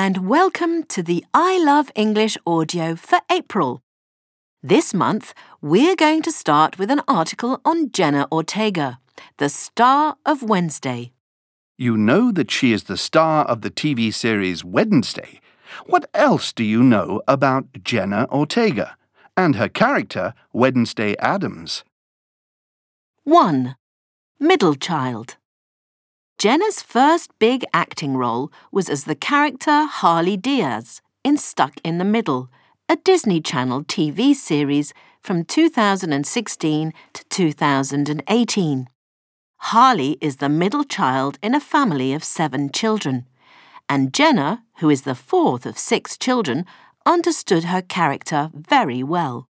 and welcome to the I Love English audio for April. This month, we're going to start with an article on Jenna Ortega, the star of Wednesday. You know that she is the star of the TV series Wednesday. What else do you know about Jenna Ortega and her character, Wednesday Addams? 1. Middle child. Jenna's first big acting role was as the character Harley Diaz in Stuck in the Middle, a Disney Channel TV series from 2016 to 2018. Harley is the middle child in a family of 7 children, and Jenna, who is the fourth of 6 children, understood her character very well.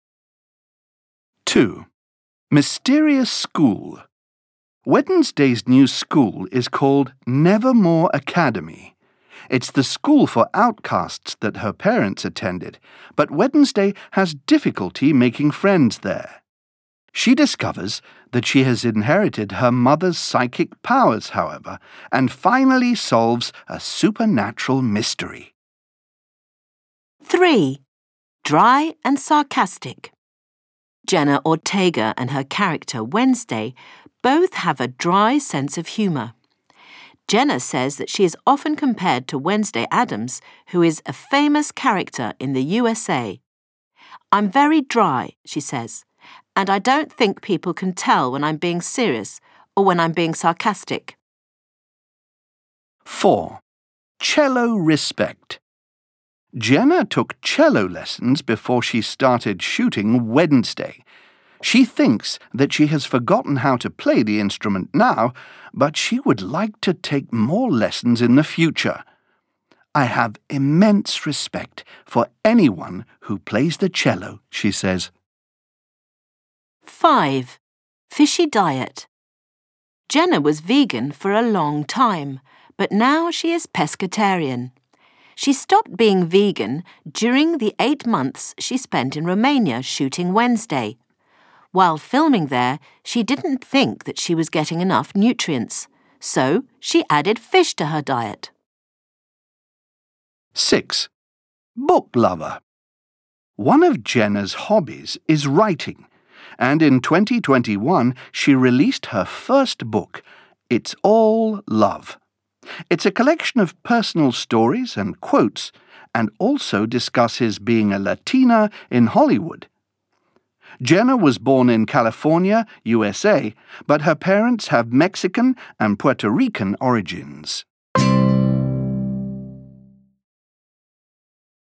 2. Mysterious School. Wednesday's new school is called Nevermore Academy. It's the school for outcasts that her parents attended, but Wednesday has difficulty making friends there. She discovers that she has inherited her mother's psychic powers, however, and finally solves a supernatural mystery. 3. Dry and sarcastic. Jenna Ortega and her character Wednesday both have a dry sense of humour. Jenna says that she is often compared to Wednesday Addams, who is a famous character in the USA. "I'm very dry," she says, "and I don't think people can tell when I'm being serious or when I'm being sarcastic." 4. Cello Respect. Jenna took cello lessons before she started shooting Wednesday. She thinks that she has forgotten how to play the instrument now, but she would like to take more lessons in the future. "I have immense respect for anyone who plays the cello," she says. 5. Fishy diet. Jenna was vegan for a long time, but now she is pescatarian. She stopped being vegan during the 8 months she spent in Romania shooting Wednesday. While filming there, she didn't think that she was getting enough nutrients, so she added fish to her diet. 6. Book Lover. One of Jenna's hobbies is writing, and in 2021 she released her first book, It's All Love. It's a collection of personal stories and quotes, and also discusses being a Latina in Hollywood. Jenna was born in California, USA, but her parents have Mexican and Puerto Rican origins.